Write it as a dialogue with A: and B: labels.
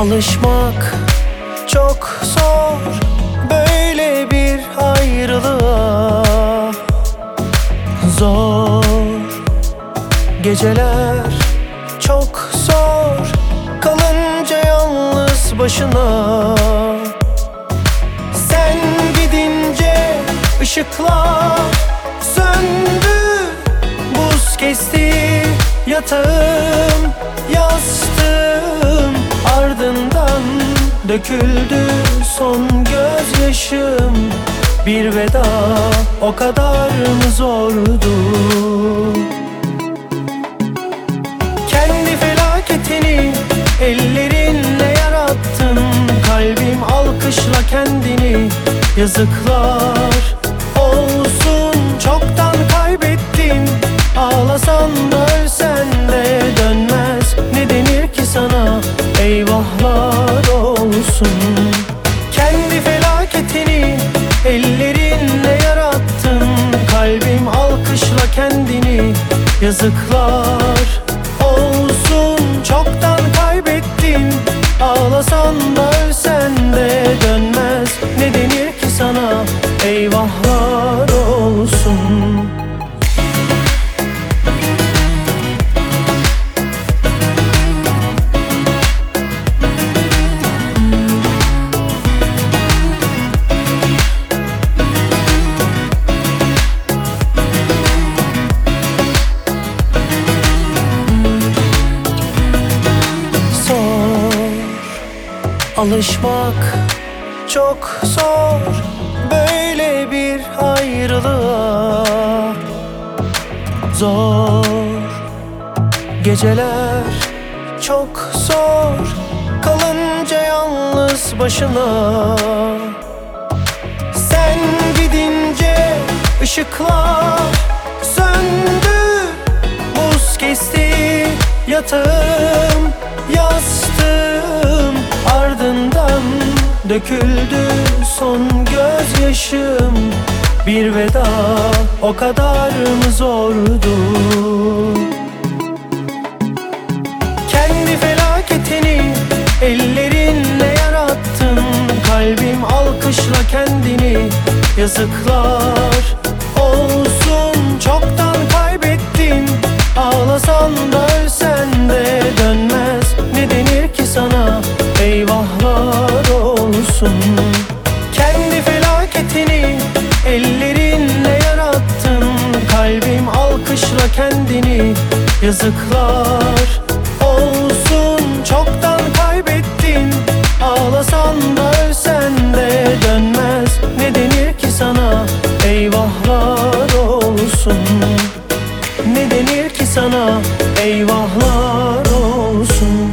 A: Alışmak çok zor böyle bir ayrılığa. Zor geceler, çok zor kalınca yalnız başına. Sen gidince ışıklar söndü, buz kesti yatağım, yastığım. Ardından döküldü son gözyaşım. Bir veda o kadar mı zordu? Kendi felaketini ellerinle yarattın. Kalbim alkışla kendini. Yazıklar olsun, çoktan kaybettin. Ağlasan da ölsen de dönmez. Ne denir ki sana? Eyvahlar olsun. Kendi felaketini ellerinle yarattın. Kalbim alkışla kendini. Yazıklar olsun, çoktan kaybettin. Ağlasan da ölsen de dönmez. Ne denir ki sana? Eyvahlar olsun. Alışmak çok zor böyle bir ayrılığa. Zor geceler, çok zor kalınca yalnız başına. Sen gidince ışıklar söndü, buz kesti yatağım, yastığım. Ardından döküldü son gözyaşım. Bir veda o kadar mı zordu? Kendi felaketini ellerinle yarattın. Kalbim alkışla kendini. Yazıklar olsun, çoktan kaybettin. Ağlasan da ölsen de dönmez. Ne denir ki sana? Eyvahlar olsun. Kendi felaketini ellerinle yarattın. Kalbim alkışla kendini. Yazıklar olsun, çoktan kaybettin. Ağlasan da ölsen de dönmez. Ne denir ki sana? Eyvahlar olsun. Ne denir ki sana? Eyvahlar olsun.